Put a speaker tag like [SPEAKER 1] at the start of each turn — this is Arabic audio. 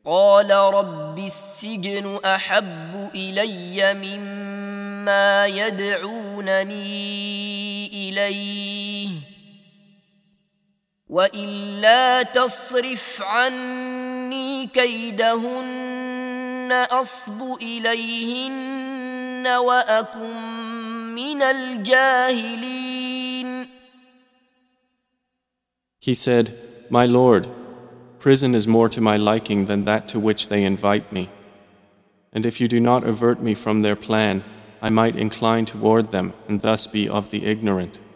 [SPEAKER 1] قال رب السجن أحب إلي مما يدعونني إليه وإلا تصرف عني كيدهن أصب إليهن وأكن من الجاهلين.
[SPEAKER 2] He said, My Lord, prison is more to my liking than that to which they invite me. And if you do not avert me from their plan, I might incline toward them and thus be of the ignorant.